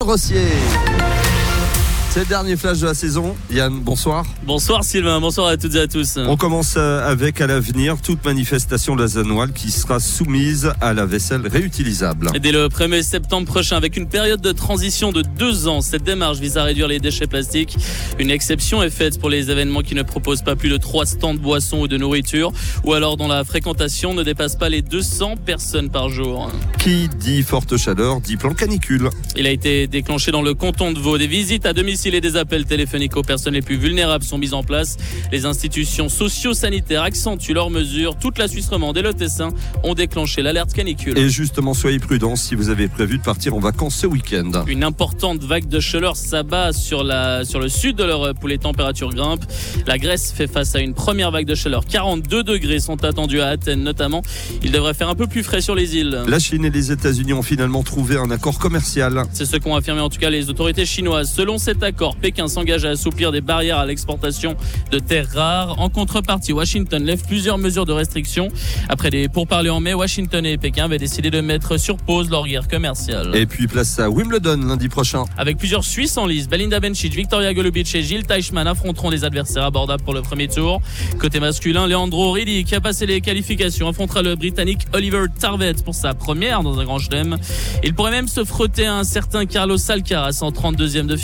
Rossier. C'est le dernier flash de la saison. Yann, bonsoir. Bonsoir Sylvain, bonsoir à toutes et à tous. On commence avec à l'avenir toute manifestation lausannoise qui sera soumise à la vaisselle réutilisable. Et dès le 1er septembre prochain, avec une période de transition de 2 ans, cette démarche vise à réduire les déchets plastiques. Une exception est faite pour les événements qui ne proposent pas plus de 3 stands de boissons ou de nourriture, ou alors dont la fréquentation ne dépasse pas les 200 personnes par jour. Qui dit forte chaleur dit plan canicule. Il a été déclenché dans le canton de Vaud. Des visites à domicile et des appels téléphoniques aux personnes les plus vulnérables sont mis en place. Les institutions socio-sanitaires accentuent leurs mesures. Toute la Suisse romande et le Tessin ont déclenché l'alerte canicule. Et justement, soyez prudents si vous avez prévu de partir en vacances ce week-end. Une importante vague de chaleur s'abat sur le sud de l'Europe où les températures grimpent. La Grèce fait face à une première vague de chaleur. 42 degrés sont attendus à Athènes notamment. Il devrait faire un peu plus frais sur les îles. La Chine et les États-Unis ont finalement trouvé un accord commercial. C'est ce qu'ont affirmé en tout cas les autorités chinoises. Selon cet accord, Pékin s'engage à assouplir des barrières à l'exportation de terres rares. En contrepartie, Washington lève plusieurs mesures de restriction. Après des pourparlers en mai, Washington et Pékin avaient décidé de mettre sur pause leur guerre commerciale. Et puis place à Wimbledon lundi prochain. Avec plusieurs Suisses en lice, Belinda Bencic, Victoria Golubic et Gilles Teichmann affronteront des adversaires abordables pour le premier tour. Côté masculin, Leandro Riddick, qui a passé les qualifications, affrontera le Britannique Oliver Tarvet pour sa première dans un grand chelem. Il pourrait même se frotter à un certain Carlos Alcaraz en 32e de finale.